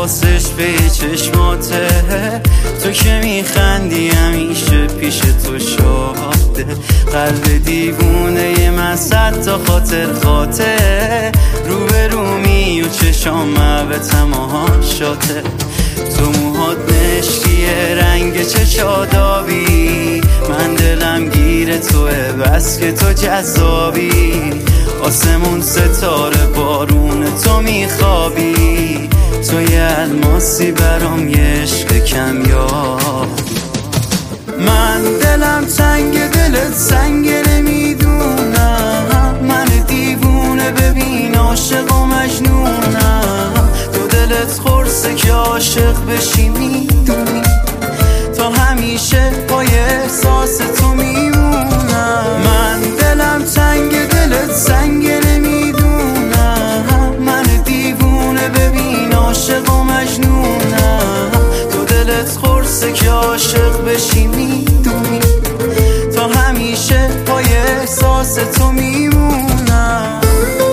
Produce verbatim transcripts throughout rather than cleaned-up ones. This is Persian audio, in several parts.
حواسش به چشماته، تو که میخندی همیشه پیش تو شاده. قلب دیوونه من صد تا خاطر خاطر، رو به رو می و چشام به تماشاته. تو موهات مشکیه رنگ چشادابی، من دلم گیر توه بس که تو جذابی. آسمون ستاره بارون تو میخوابی، تو یه الماسی برام یه عشق کمیاب. من دلم تنگ دلت سنگ نمیدونم، من دیوونه ببین عاشق و مجنونم. تو دلت خورسه که عاشق بشی میدونی، تا همیشه با احساس تو میمونم. من دلم تنگ دلت سنگ نمیدونم، من دیوونه ببین عاشق و مجنونم. تو دلت خورسه که عاشق بشی میدونی، تا همیشه با احساس تو میمونم.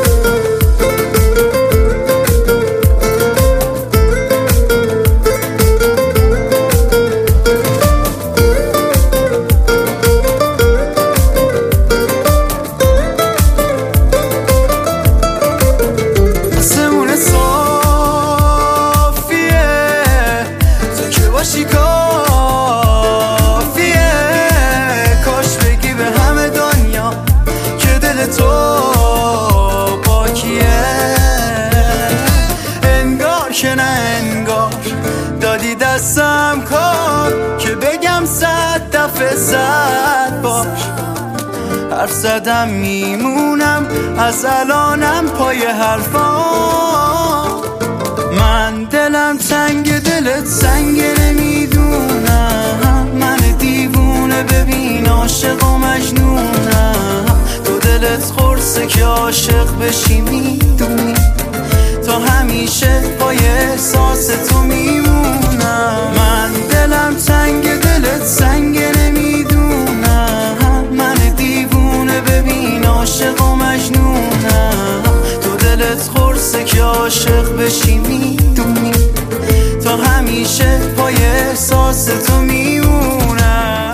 باشی کافیه، کاش بگی به همه دنیا که دل تو باکیه. انگار که نه انگار دادی دستم کار، که بگم صد دفعه صد بار. حرف زدم میمونم از الانم پای حرفا. من دلم تنگ دلت سنگ نمیدونم، من دیوونه ببین عاشق و مجنونم. تو دلت خورسه که عاشق بشی میدونی، تا همیشه با احساس تو میمونم. من دلم تنگ دلت سنگ نمیدونم، من دیوونه ببین عاشق و مجنونم. تو دلت خورسه که عاشق بشی میدونی، تا همیشه با احساس تو میمونم.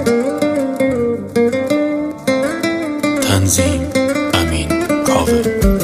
تنظیم امین کاوه.